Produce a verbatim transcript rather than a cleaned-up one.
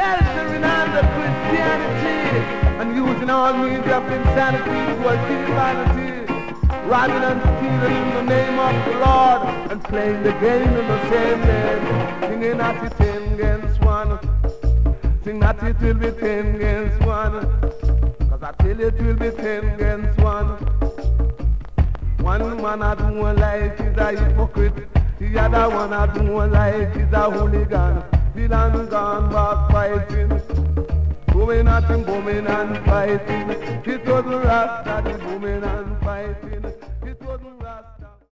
sheltering under Christianity and using all means of insanity to achieve vanity, robbing and stealing in the name of the Lord and playing the game in the same name. Singing that it's ten against one. Sing that it will be ten against one. Cause I tell you it will be ten against one. One man I don't like is a hypocrite. The other one I don't like is a hooligan. The land gone back fighting, booming at him, booming and fighting. It was the rap that is booming and